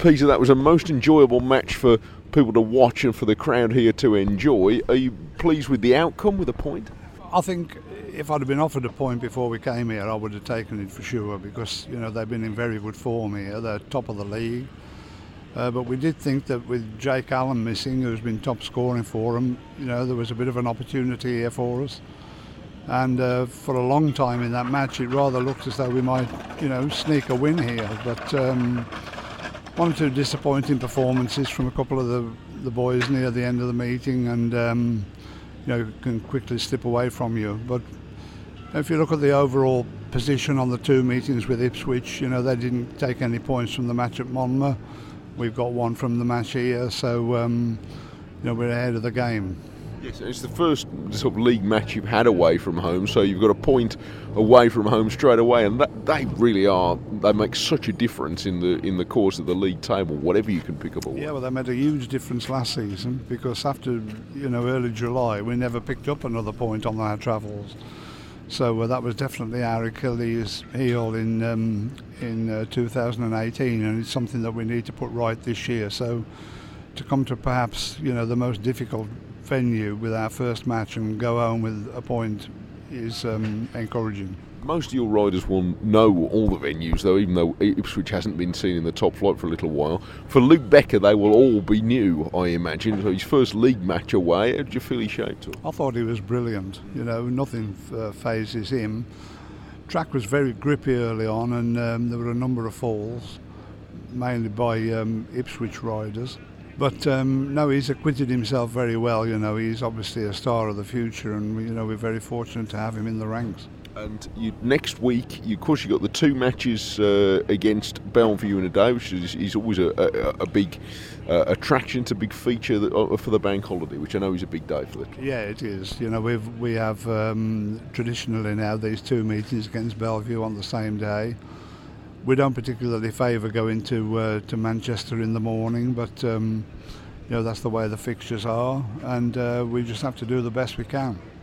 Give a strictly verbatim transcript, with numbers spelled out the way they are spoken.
Peter, that was a most enjoyable match for people to watch and for the crowd here to enjoy. Are you pleased with the outcome, with a point? I think if I'd have been offered a point before we came here, I would have taken it for sure, because you know they've been in very good form here. They're top of the league. Uh, but we did think that with Jake Allen missing, who's been top scoring for them, you know, there was a bit of an opportunity here for us. And uh, for a long time in that match, it rather looked as though we might, you know, sneak a win here. But um, one or two disappointing performances from a couple of the, the boys near the end of the meeting, and um, you know, can quickly slip away from you. But if you look at the overall position on the two meetings with Ipswich, you know, they didn't take any points from the match at Monmouth. We've got one from the match here, so um, you know, we're ahead of the game. Yes, it's the first sort of league match you've had away from home, so you've got a point away from home straight away, and that, they really are. They make such a difference in the in the course of the league table. Whatever you can pick up away. Yeah, well, they made a huge difference last season, because after you know early July, we never picked up another point on our travels. So uh, that was definitely our Achilles heel in um, in uh, two thousand eighteen, and it's something that we need to put right this year. So to come to perhaps you know the most difficult venue with our first match and go home with a point is um, encouraging. Most of your riders will know all the venues, though, even though Ipswich hasn't been seen in the top flight for a little while. For Luke Becker, they will all be new, I imagine. So his first league match away, how did you feel he shaped up? I thought he was brilliant. You know, nothing uh, phases him. Track was very grippy early on, and um, there were a number of falls, mainly by um, Ipswich riders. But um, no, he's acquitted himself very well. You know, he's obviously a star of the future, and you know we're very fortunate to have him in the ranks. And you, next week, you, of course, you've got the two matches uh, against Bellevue in a day, which is, is always a, a, a big uh, attraction, it's a big feature that, uh, for the bank holiday, which I know is a big day for the club. Yeah, it is. You know, we've we have um, traditionally now these two meetings against Bellevue on the same day. We don't particularly favour going to uh, to Manchester in the morning, but um, you know that's the way the fixtures are, and uh, we just have to do the best we can.